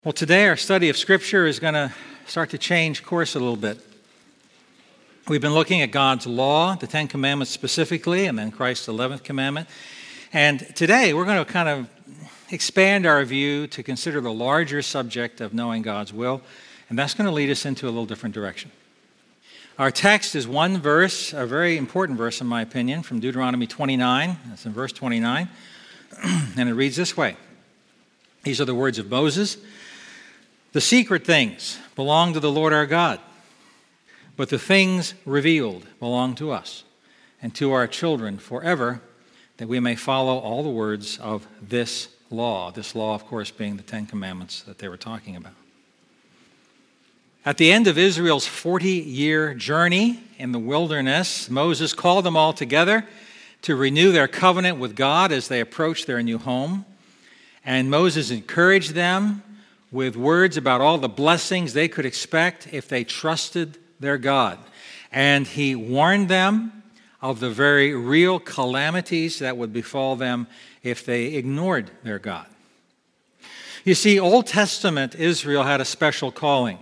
Well, today our study of Scripture is going to start to change course a little bit. We've been looking at God's law, the Ten Commandments specifically, and then Christ's 11th commandment. And today we're going to kind of expand our view to consider the larger subject of knowing God's will, and that's going to lead us into a little different direction. Our text is one verse, a very important verse in my opinion, from Deuteronomy 29. That's in verse 29, and it reads this way. These are the words of Moses. The secret things belong to the Lord our God, but the things revealed belong to us and to our children forever, that we may follow all the words of this law. This law, of course, being the Ten Commandments that they were talking about. At the end of Israel's 40-year journey in the wilderness, Moses called them all together to renew their covenant with God as they approached their new home. And Moses encouraged them with words about all the blessings they could expect if they trusted their God. And he warned them of the very real calamities that would befall them if they ignored their God. You see, Old Testament Israel had a special calling.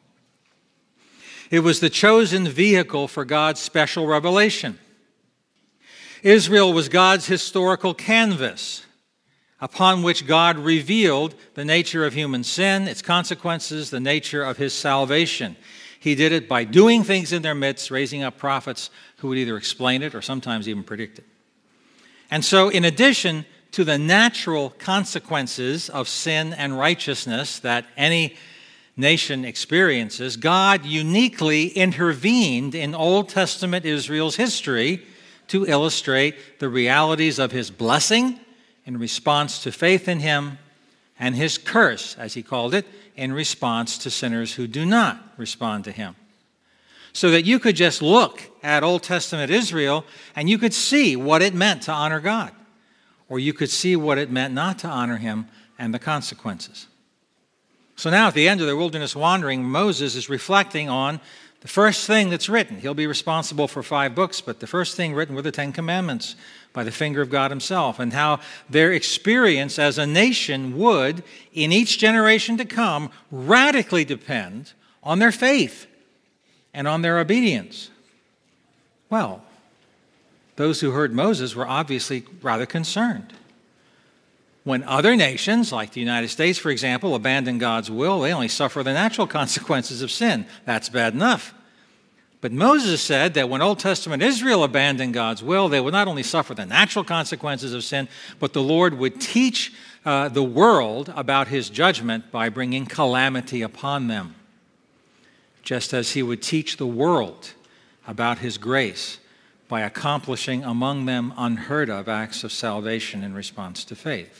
It was the chosen vehicle for God's special revelation. Israel was God's historical canvas upon which God revealed the nature of human sin, its consequences, the nature of his salvation. He did it by doing things in their midst, raising up prophets who would either explain it or sometimes even predict it. And so, in addition to the natural consequences of sin and righteousness that any nation experiences, God uniquely intervened in Old Testament Israel's history to illustrate the realities of his blessing in response to faith in him, and his curse, as he called it, in response to sinners who do not respond to him. So that you could just look at Old Testament Israel and you could see what it meant to honor God, or you could see what it meant not to honor him and the consequences. So now at the end of the wilderness wandering, Moses is reflecting on the first thing that's written. He'll be responsible for 5 books, but the first thing written were the Ten Commandments by the finger of God himself, and how their experience as a nation would, in each generation to come, radically depend on their faith and on their obedience. Well, those who heard Moses were obviously rather concerned. When other nations, like the United States, for example, abandon God's will, they only suffer the natural consequences of sin. That's bad enough. But Moses said that when Old Testament Israel abandoned God's will, they would not only suffer the natural consequences of sin, but the Lord would teach the world about his judgment by bringing calamity upon them, just as he would teach the world about his grace by accomplishing among them unheard of acts of salvation in response to faith.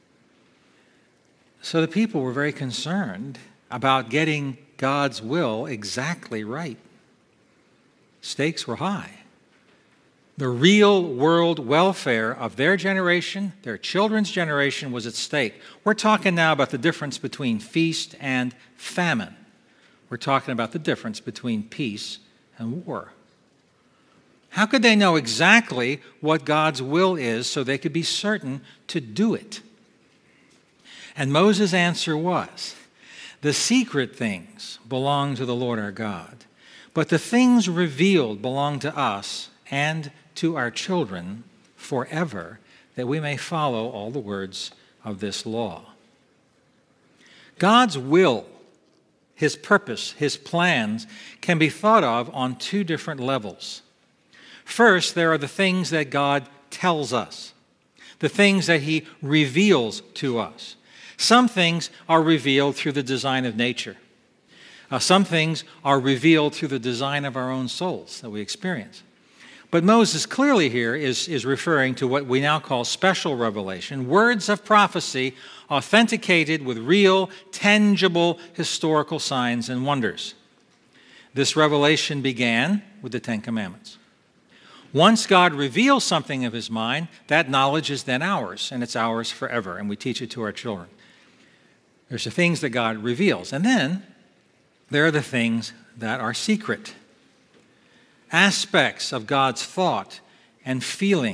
So the people were very concerned about getting God's will exactly right. Stakes were high. The real world welfare of their generation, their children's generation, was at stake. We're talking now about the difference between feast and famine. We're talking about the difference between peace and war. How could they know exactly what God's will is so they could be certain to do it? And Moses' answer was, the secret things belong to the Lord our God, but the things revealed belong to us and to our children forever, that we may follow all the words of this law. God's will, his purpose, his plans can be thought of on 2 different levels. First, there are the things that God tells us, the things that he reveals to us. Some things are revealed through the design of nature. Some things are revealed through the design of our own souls that we experience. But Moses clearly here is referring to what we now call special revelation, words of prophecy authenticated with real, tangible, historical signs and wonders. This revelation began with the Ten Commandments. Once God reveals something of his mind, that knowledge is then ours, and it's ours forever, and we teach it to our children. There's the things that God reveals, and then there are the things that are secret. Aspects of God's thought and feeling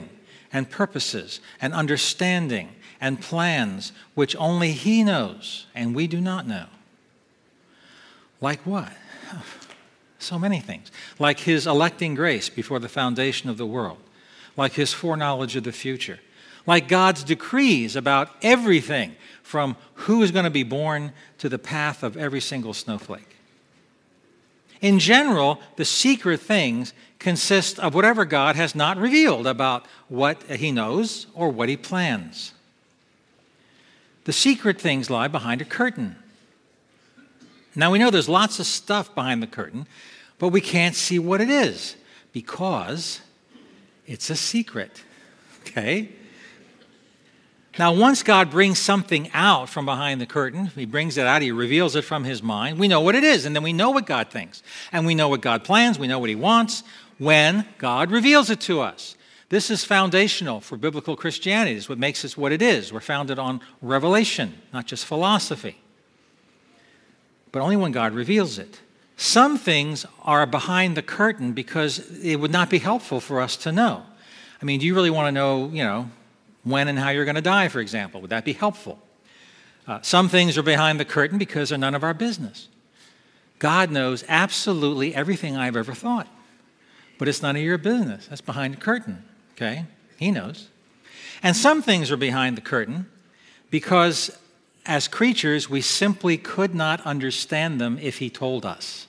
and purposes and understanding and plans which only He knows and we do not know. Like what? So many things. Like His electing grace before the foundation of the world. Like His foreknowledge of the future. Like God's decrees about everything from who is going to be born to the path of every single snowflake. In general, the secret things consist of whatever God has not revealed about what He knows or what He plans. The secret things lie behind a curtain. Now we know there's lots of stuff behind the curtain, but we can't see what it is because it's a secret. Okay? Now, once God brings something out from behind the curtain, He brings it out, He reveals it from His mind, we know what it is, and then we know what God thinks. And we know what God plans, we know what He wants when God reveals it to us. This is foundational for biblical Christianity. It's what makes us what it is. We're founded on revelation, not just philosophy. But only when God reveals it. Some things are behind the curtain because it would not be helpful for us to know. I mean, do you really want to know, when and how you're going to die, for example? Would that be helpful? Some things are behind the curtain because they're none of our business. God knows absolutely everything I've ever thought. But it's none of your business. That's behind the curtain, okay? He knows. And some things are behind the curtain because as creatures, we simply could not understand them if He told us.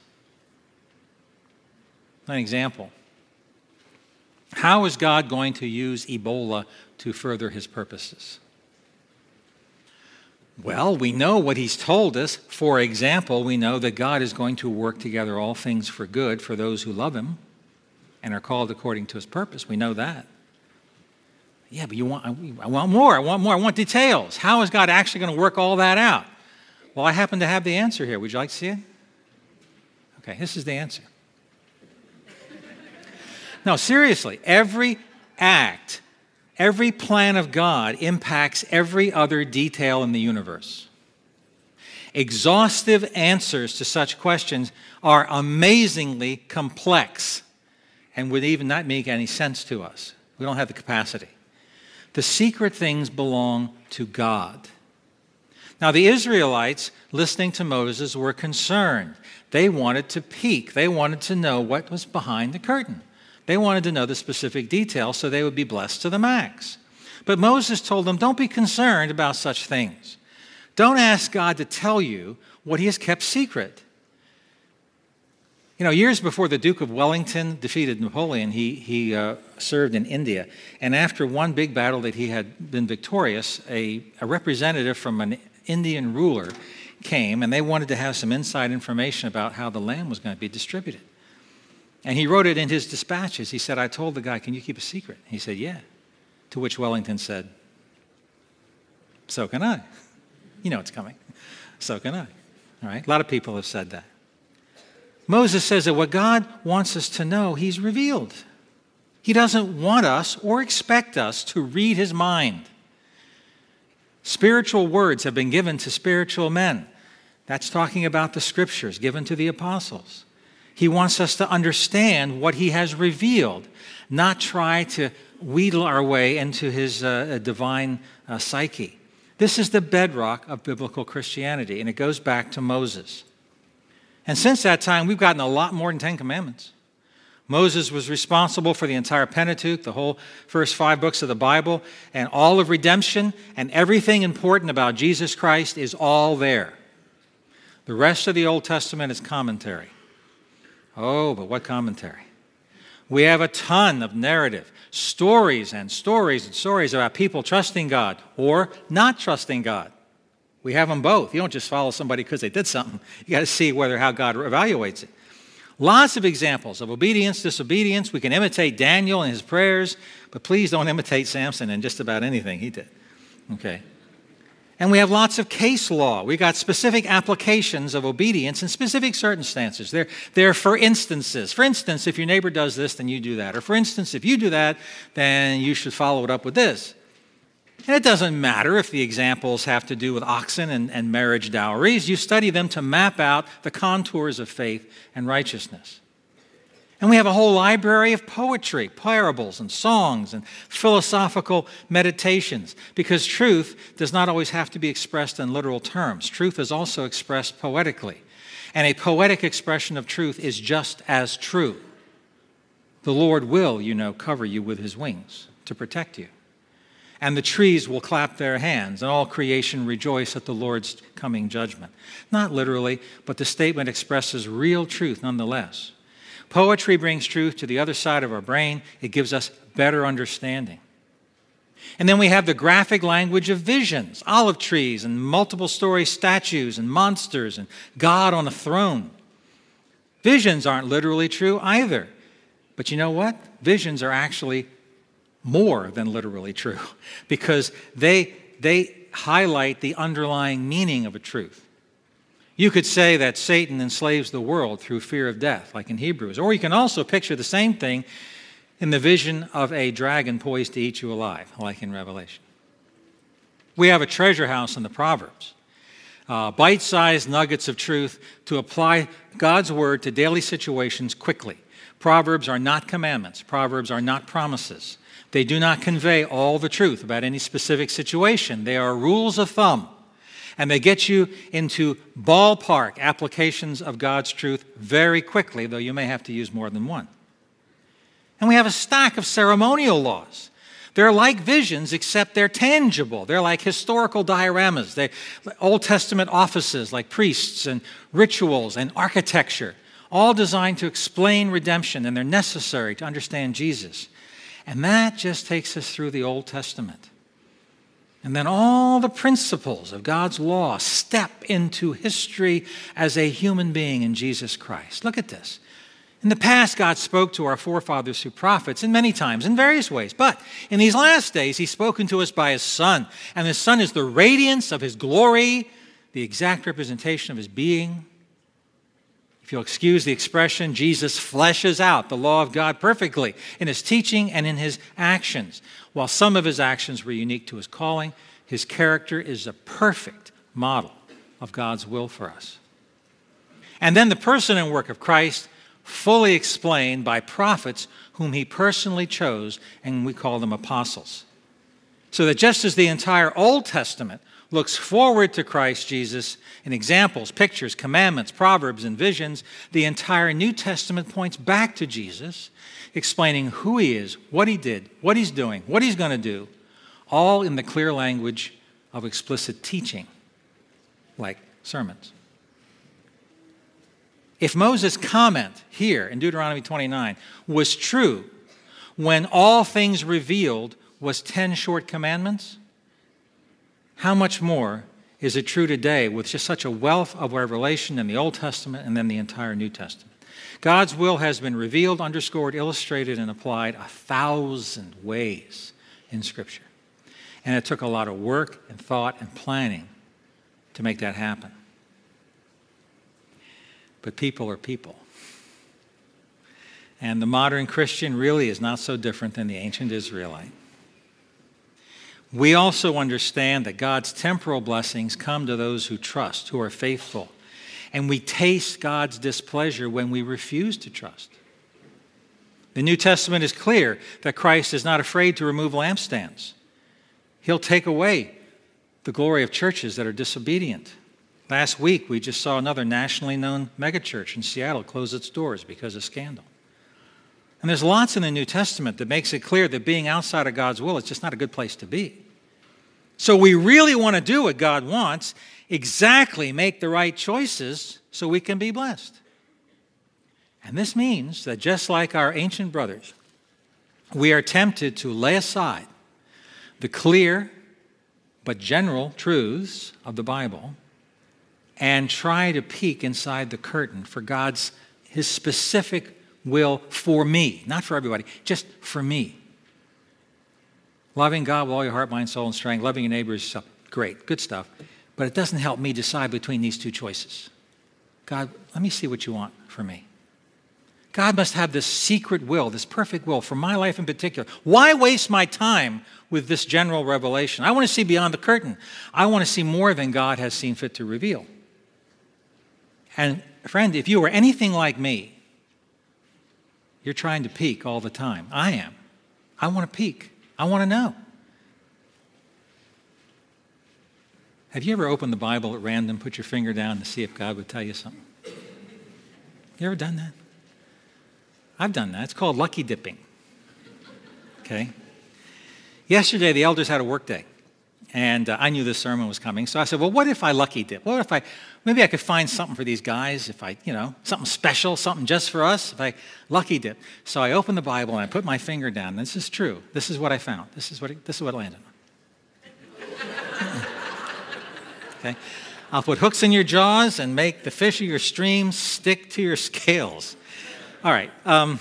An example. How is God going to use Ebola to further His purposes? Well, we know what He's told us. For example, we know that God is going to work together all things for good for those who love Him and are called according to His purpose. We know that. Yeah, but I want more. I want details. How is God actually going to work all that out? Well, I happen to have the answer here. Would you like to see it? Okay, this is the answer. No, seriously, every act, every plan of God impacts every other detail in the universe. Exhaustive answers to such questions are amazingly complex and would even not make any sense to us. We don't have the capacity. The secret things belong to God. Now, the Israelites, listening to Moses, were concerned. They wanted to peek. They wanted to know what was behind the curtain. They wanted to know the specific details so they would be blessed to the max. But Moses told them, don't be concerned about such things. Don't ask God to tell you what He has kept secret. Years before the Duke of Wellington defeated Napoleon, he served in India. And after one big battle that he had been victorious, a representative from an Indian ruler came, and they wanted to have some inside information about how the land was going to be distributed. And he wrote it in his dispatches. He said, I told the guy, can you keep a secret? He said, yeah. To which Wellington said, so can I. You know it's coming. So can I. All right? A lot of people have said that. Moses says that what God wants us to know, He's revealed. He doesn't want us or expect us to read His mind. Spiritual words have been given to spiritual men. That's talking about the Scriptures given to the apostles. He wants us to understand what He has revealed, not try to wheedle our way into His divine psyche. This is the bedrock of biblical Christianity, and it goes back to Moses. And since that time, we've gotten a lot more than 10 Commandments. Moses was responsible for the entire Pentateuch, the whole first 5 books of the Bible, and all of redemption, and everything important about Jesus Christ is all there. The rest of the Old Testament is commentary. Oh, but what commentary? We have a ton of narrative, stories and stories and stories about people trusting God or not trusting God. We have them both. You don't just follow somebody because they did something. You got to see how God evaluates it. Lots of examples of obedience, disobedience. We can imitate Daniel and his prayers, but please don't imitate Samson in just about anything he did. Okay. And we have lots of case law. We got specific applications of obedience in specific circumstances. They're for instances. For instance, if your neighbor does this, then you do that. Or for instance, if you do that, then you should follow it up with this. And it doesn't matter if the examples have to do with oxen and marriage dowries. You study them to map out the contours of faith and righteousness. And we have a whole library of poetry, parables and songs and philosophical meditations, because truth does not always have to be expressed in literal terms. Truth is also expressed poetically. And a poetic expression of truth is just as true. The Lord will, cover you with his wings to protect you. And the trees will clap their hands, and all creation rejoice at the Lord's coming judgment. Not literally, but the statement expresses real truth nonetheless. Poetry brings truth to the other side of our brain. It gives us better understanding. And then we have the graphic language of visions, olive trees and multiple-story statues and monsters and God on a throne. Visions aren't literally true either. But you know what? Visions are actually more than literally true, because they highlight the underlying meaning of a truth. You could say that Satan enslaves the world through fear of death, like in Hebrews. Or you can also picture the same thing in the vision of a dragon poised to eat you alive, like in Revelation. We have a treasure house in the Proverbs, bite-sized nuggets of truth to apply God's word to daily situations quickly. Proverbs are not commandments. Proverbs are not promises. They do not convey all the truth about any specific situation. They are rules of thumb, and they get you into ballpark applications of God's truth very quickly, though you may have to use more than one. And we have a stack of ceremonial laws. They're like visions, except they're tangible. They're like historical dioramas. They're Old Testament offices like priests and rituals and architecture, all designed to explain redemption, and they're necessary to understand Jesus. And that just takes us through the Old Testament. And then all the principles of God's law step into history as a human being in Jesus Christ. Look at this. In the past, God spoke to our forefathers through prophets, and many times, in various ways. But in these last days, he's spoken to us by his Son. And his Son is the radiance of his glory, the exact representation of his being. If you'll excuse the expression, Jesus fleshes out the law of God perfectly in his teaching and in his actions. While some of his actions were unique to his calling, his character is a perfect model of God's will for us. And then the person and work of Christ, fully explained by prophets whom he personally chose, and we call them apostles. So that just as the entire Old Testament looks forward to Christ Jesus in examples, pictures, commandments, proverbs, and visions, the entire New Testament points back to Jesus, explaining who he is, what he did, what he's doing, what he's going to do, all in the clear language of explicit teaching, like sermons. If Moses' comment here in Deuteronomy 29 was true when all things revealed was 10 short commandments, how much more is it true today with just such a wealth of revelation in the Old Testament and then the entire New Testament? God's will has been revealed, underscored, illustrated, and applied 1,000 ways in Scripture. And it took a lot of work and thought and planning to make that happen. But people are people. And the modern Christian really is not so different than the ancient Israelite. We also understand that God's temporal blessings come to those who trust, who are faithful. And we taste God's displeasure when we refuse to trust. The New Testament is clear that Christ is not afraid to remove lampstands. He'll take away the glory of churches that are disobedient. Last week, we just saw another nationally known megachurch in Seattle close its doors because of scandal. And there's lots in the New Testament that makes it clear that being outside of God's will is just not a good place to be. So we really want to do what God wants, exactly make the right choices so we can be blessed. And this means that just like our ancient brothers, we are tempted to lay aside the clear but general truths of the Bible and try to peek inside the curtain for his specific will for me, not for everybody, just for me. Loving God with all your heart, mind, soul, and strength, loving your neighbor as yourself, great, good stuff. But it doesn't help me decide between these two choices. God, let me see what you want for me. God must have this secret will, this perfect will for my life in particular. Why waste my time with this general revelation? I want to see beyond the curtain. I want to see more than God has seen fit to reveal. And friend, if you were anything like me, You're trying to peek all the time. I am. I want to peek. I want to know. Have you ever opened the Bible at random, put your finger down to see if God would tell you something? You ever done that? I've done that. It's called lucky dipping. Okay? Yesterday, the elders had a work day, and I knew this sermon was coming, so I said, well, what if I lucky dip? What if maybe I could find something for these guys, if I, something special, something just for us, if I lucky dip. So I opened the Bible, and I put my finger down. This is true. This is what I found. This is what landed on. Okay? I'll put hooks in your jaws and make the fish of your streams stick to your scales. All right.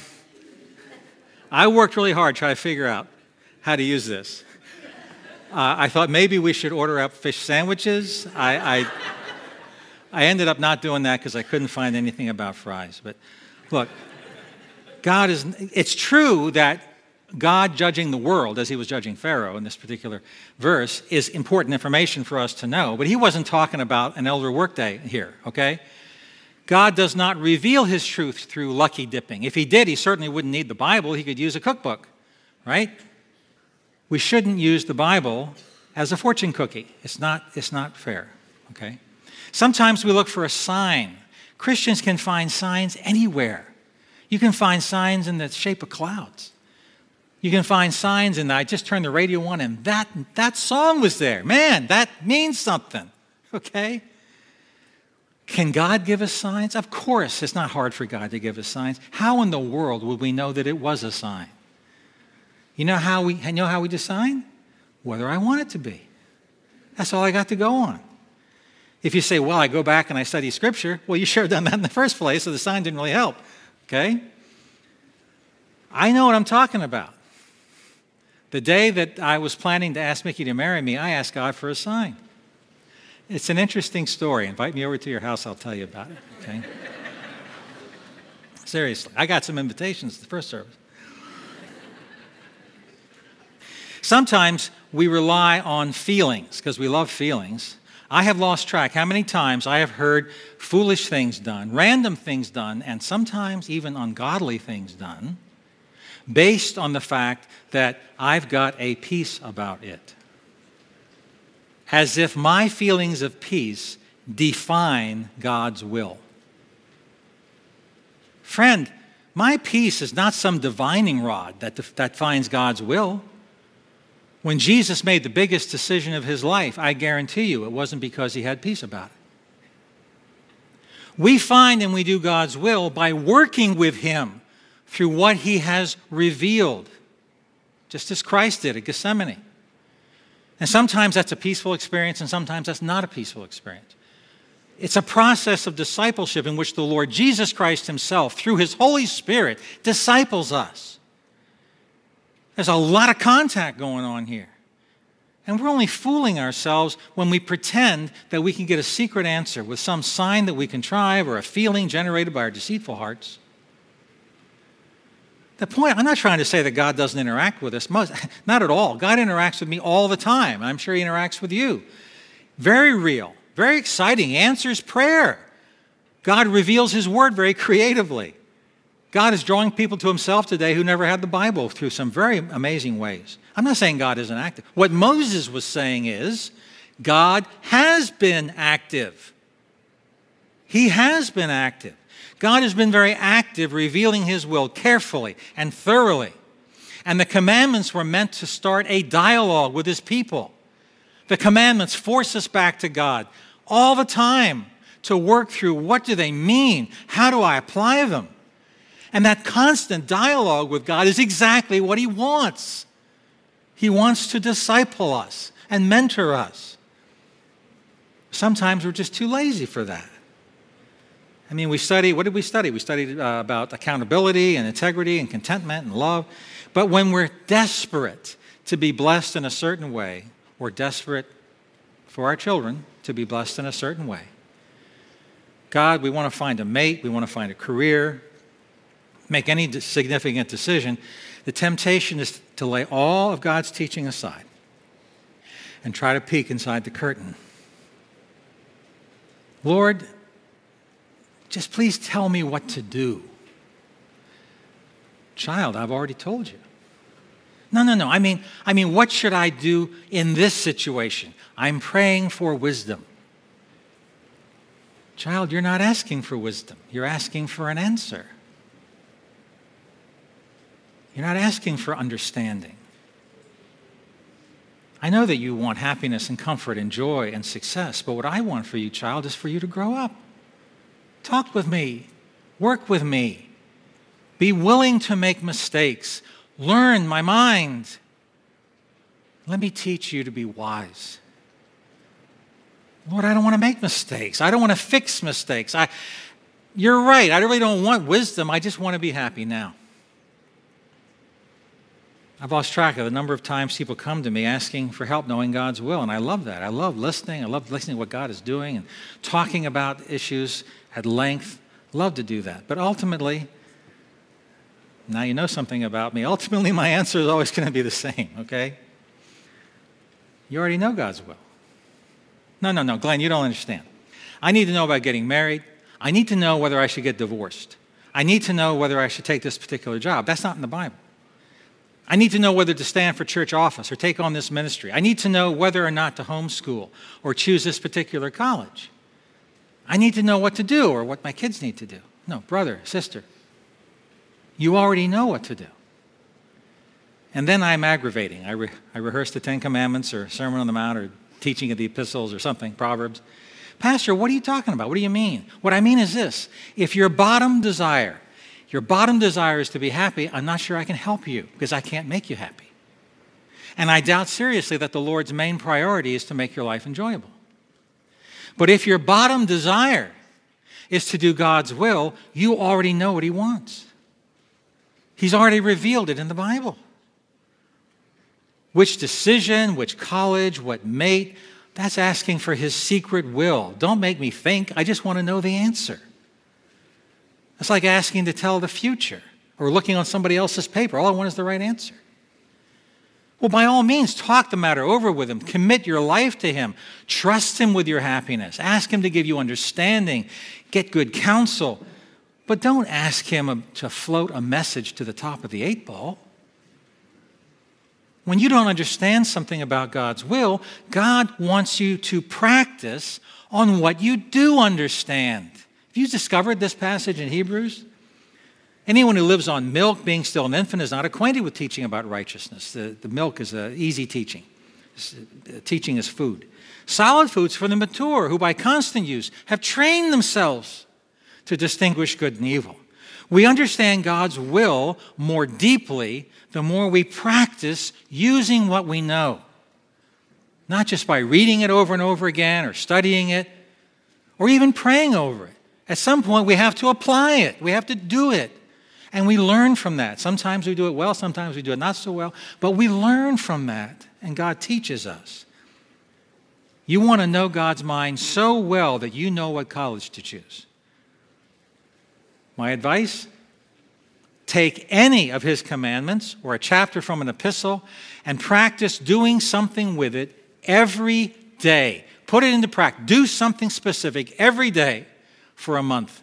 I worked really hard trying to figure out how to use this. I thought maybe we should order up fish sandwiches. I ended up not doing that because I couldn't find anything about fries. But look, it's true that God judging the world as he was judging Pharaoh in this particular verse is important information for us to know. But he wasn't talking about an elder workday here, okay? God does not reveal his truth through lucky dipping. If he did, he certainly wouldn't need the Bible. He could use a cookbook, right? We shouldn't use the Bible as a fortune cookie. It's not fair, okay? Sometimes we look for a sign. Christians can find signs anywhere. You can find signs in the shape of clouds. You can find signs in I just turned the radio on and that song was there. Man, that means something, okay? Can God give us signs? Of course, it's not hard for God to give us signs. How in the world would we know that it was a sign? You know how we decide? Whether I want it to be. That's all I got to go on. If you say, well, I go back and I study Scripture, well, you should have done that in the first place, so the sign didn't really help, okay? I know what I'm talking about. The day that I was planning to ask Mickey to marry me, I asked God for a sign. It's an interesting story. Invite me over to your house, I'll tell you about it, okay? Seriously, I got some invitations to the first service. Sometimes we rely on feelings because we love feelings. I have lost track how many times I have heard foolish things done, random things done, and sometimes even ungodly things done based on the fact that I've got a peace about it. As if my feelings of peace define God's will. Friend, my peace is not some divining rod that finds God's will. When Jesus made the biggest decision of his life, I guarantee you it wasn't because he had peace about it. We find and we do God's will by working with him through what he has revealed, just as Christ did at Gethsemane. And sometimes that's a peaceful experience, and sometimes that's not a peaceful experience. It's a process of discipleship in which the Lord Jesus Christ himself, through his Holy Spirit, disciples us. There's a lot of contact going on here. And we're only fooling ourselves when we pretend that we can get a secret answer with some sign that we contrive or a feeling generated by our deceitful hearts. The point, I'm not trying to say that God doesn't interact with us. Not at all. God interacts with me all the time. I'm sure he interacts with you. Very real, very exciting. He answers prayer. God reveals his word very creatively. God is drawing people to himself today who never had the Bible through some very amazing ways. I'm not saying God isn't active. What Moses was saying is God has been active. He has been active. God has been very active, revealing his will carefully and thoroughly. And the commandments were meant to start a dialogue with his people. The commandments force us back to God all the time to work through what do they mean? How do I apply them? And that constant dialogue with God is exactly what he wants. He wants to disciple us and mentor us. Sometimes we're just too lazy for that. I mean, what did we study? We studied about accountability and integrity and contentment and love. But when we're desperate to be blessed in a certain way, we're desperate for our children to be blessed in a certain way. God, we want to find a mate, we want to find a career, make any significant decision. The temptation is to lay all of God's teaching aside and try to peek inside the curtain. Lord, just please tell me what to do. Child, I've already told you. No. I mean, what should I do in this situation? I'm praying for wisdom. Child, you're not asking for wisdom. You're asking for an answer. You're not asking for understanding. I know that you want happiness and comfort and joy and success, but what I want for you, child, is for you to grow up. Talk with me. Work with me. Be willing to make mistakes. Learn my mind. Let me teach you to be wise. Lord, I don't want to make mistakes. I don't want to fix mistakes. You're right. I really don't want wisdom. I just want to be happy now. I've lost track of the number of times people come to me asking for help knowing God's will, and I love that. I love listening. I love listening to what God is doing and talking about issues at length. Love to do that. But ultimately, now you know something about me. Ultimately, my answer is always going to be the same, okay? You already know God's will. No, Glenn, you don't understand. I need to know about getting married. I need to know whether I should get divorced. I need to know whether I should take this particular job. That's not in the Bible. I need to know whether to stand for church office or take on this ministry. I need to know whether or not to homeschool or choose this particular college. I need to know what to do or what my kids need to do. No, brother, sister, you already know what to do. And then I'm aggravating. I rehearse the Ten Commandments or Sermon on the Mount or teaching of the epistles or something, Proverbs. Pastor, what are you talking about? What do you mean? What I mean is this. If your bottom desire is to be happy, I'm not sure I can help you because I can't make you happy. And I doubt seriously that the Lord's main priority is to make your life enjoyable. But if your bottom desire is to do God's will, you already know what He wants. He's already revealed it in the Bible. Which decision, which college, what mate, that's asking for His secret will. Don't make me think. I just want to know the answer. It's like asking to tell the future or looking on somebody else's paper. All I want is the right answer. Well, by all means, talk the matter over with Him. Commit your life to Him. Trust Him with your happiness. Ask Him to give you understanding. Get good counsel. But don't ask Him to float a message to the top of the 8 ball. When you don't understand something about God's will, God wants you to practice on what you do understand. Have you discovered this passage in Hebrews? Anyone who lives on milk, being still an infant, is not acquainted with teaching about righteousness. The milk is easy teaching. Teaching is food. Solid food's for the mature, who by constant use have trained themselves to distinguish good and evil. We understand God's will more deeply the more we practice using what we know. Not just by reading it over and over again or studying it or even praying over it. At some point, we have to apply it. We have to do it. And we learn from that. Sometimes we do it well, sometimes we do it not so well. But we learn from that, and God teaches us. You want to know God's mind so well that you know what college to choose. My advice? Take any of His commandments or a chapter from an epistle and practice doing something with it every day. Put it into practice. Do something specific every day for a month.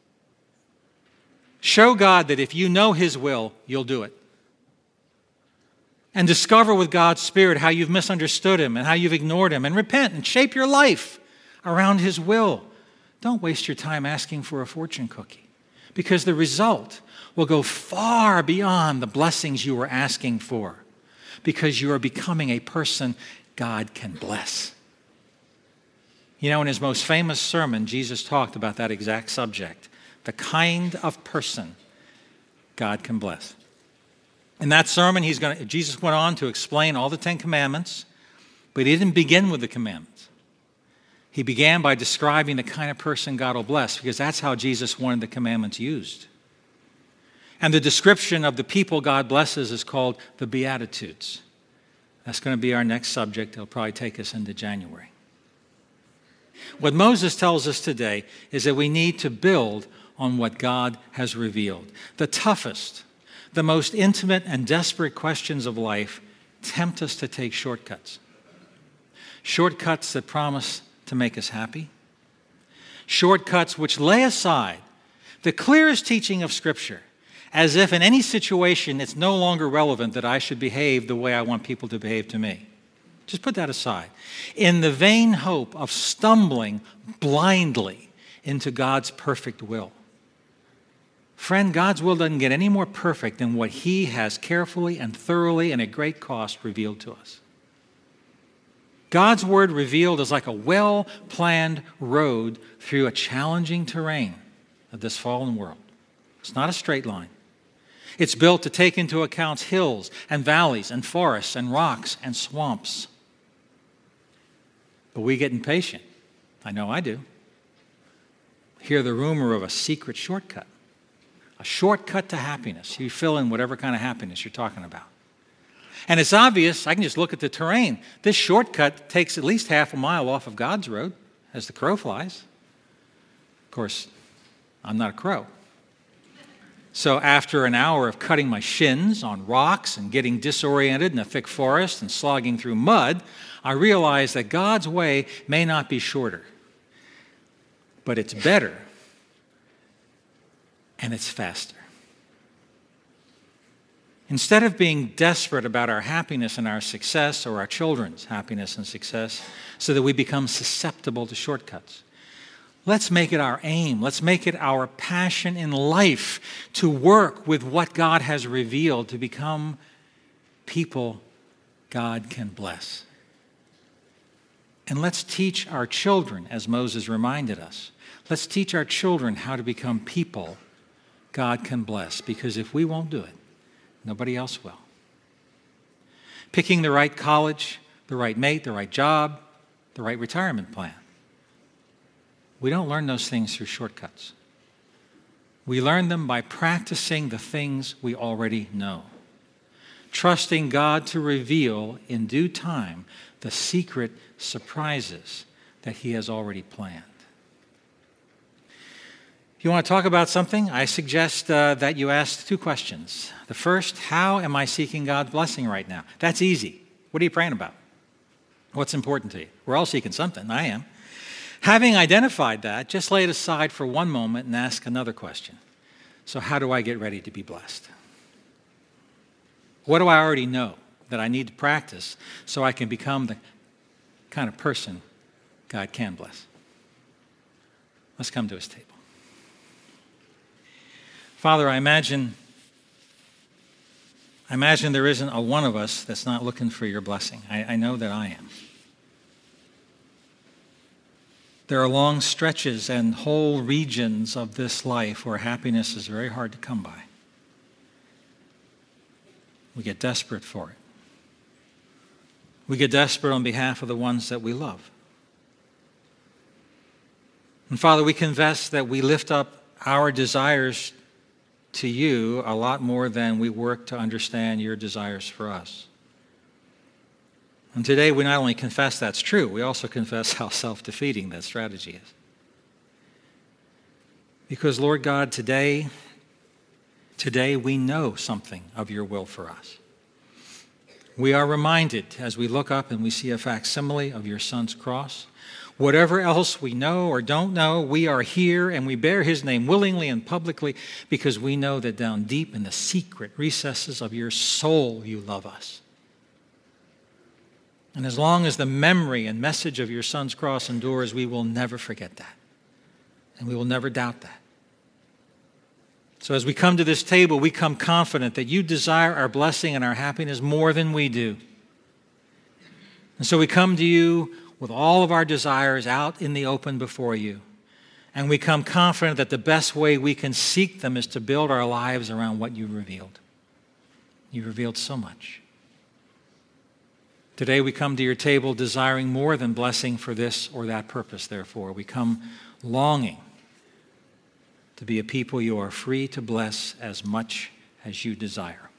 Show God that if you know His will, you'll do it. And discover with God's Spirit how you've misunderstood Him and how you've ignored Him, and repent and shape your life around His will. Don't waste your time asking for a fortune cookie, because the result will go far beyond the blessings you were asking for, because you are becoming a person God can bless. You know, in His most famous sermon, Jesus talked about that exact subject, the kind of person God can bless. In that sermon, Jesus went on to explain all the 10 commandments, but He didn't begin with the commandments. He began by describing the kind of person God will bless, because that's how Jesus wanted the commandments used. And the description of the people God blesses is called the Beatitudes. That's going to be our next subject. It'll probably take us into January. What Moses tells us today is that we need to build on what God has revealed. The toughest, the most intimate and desperate questions of life tempt us to take shortcuts. Shortcuts that promise to make us happy. Shortcuts which lay aside the clearest teaching of Scripture as if in any situation it's no longer relevant that I should behave the way I want people to behave to me. Just put that aside. In the vain hope of stumbling blindly into God's perfect will. Friend, God's will doesn't get any more perfect than what He has carefully and thoroughly and at great cost revealed to us. God's word revealed is like a well-planned road through a challenging terrain of this fallen world. It's not a straight line. It's built to take into account hills and valleys and forests and rocks and swamps. But we get impatient. I know I do. Hear the rumor of a secret shortcut. A shortcut to happiness. You fill in whatever kind of happiness you're talking about. And it's obvious, I can just look at the terrain. This shortcut takes at least half a mile off of God's road as the crow flies. Of course, I'm not a crow. So after an hour of cutting my shins on rocks and getting disoriented in a thick forest and slogging through mud, I realize that God's way may not be shorter, but it's better and it's faster. Instead of being desperate about our happiness and our success, or our children's happiness and success, so that we become susceptible to shortcuts, let's make it our aim, let's make it our passion in life to work with what God has revealed to become people God can bless. And let's teach our children, as Moses reminded us, let's teach our children how to become people God can bless, because if we won't do it, nobody else will. Picking the right college, the right mate, the right job, the right retirement plan. We don't learn those things through shortcuts. We learn them by practicing the things we already know. Trusting God to reveal in due time the secret surprises that He has already planned. If you want to talk about something, I suggest that you ask two questions. The first, how am I seeking God's blessing right now? That's easy. What are you praying about? What's important to you? We're all seeking something. I am. Having identified that, just lay it aside for one moment and ask another question. So how do I get ready to be blessed? What do I already know that I need to practice so I can become the kind of person God can bless? Let's come to His table. Father, I imagine there isn't a one of us that's not looking for your blessing. I know that I am. There are long stretches and whole regions of this life where happiness is very hard to come by. We get desperate for it. We get desperate on behalf of the ones that we love. And Father, we confess that we lift up our desires to you a lot more than we work to understand your desires for us. And today we not only confess that's true, we also confess how self-defeating that strategy is. Because, Lord God, today we know something of your will for us. We are reminded as we look up and we see a facsimile of your Son's cross. Whatever else we know or don't know, we are here and we bear his name willingly and publicly because we know that down deep in the secret recesses of your soul you love us. And as long as the memory and message of your Son's cross endures, we will never forget that. And we will never doubt that. So as we come to this table, we come confident that you desire our blessing and our happiness more than we do. And so we come to you with all of our desires out in the open before you. And we come confident that the best way we can seek them is to build our lives around what you revealed. You revealed so much. Today we come to your table desiring more than blessing for this or that purpose, therefore. We come longing to be a people you are free to bless as much as you desire.